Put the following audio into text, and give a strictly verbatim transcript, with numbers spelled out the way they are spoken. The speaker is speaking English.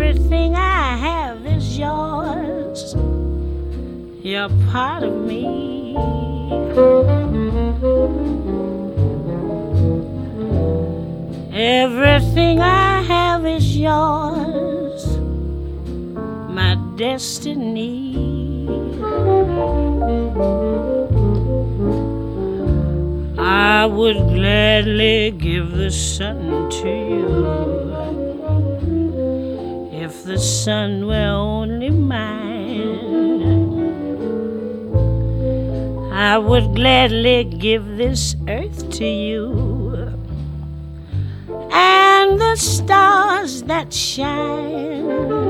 Everything I have is yours. You're part of me. Everything I have is yours. My destiny. I would gladly give the sun to you if the sun were only mine. I would gladly give this earth to you and the stars that shine.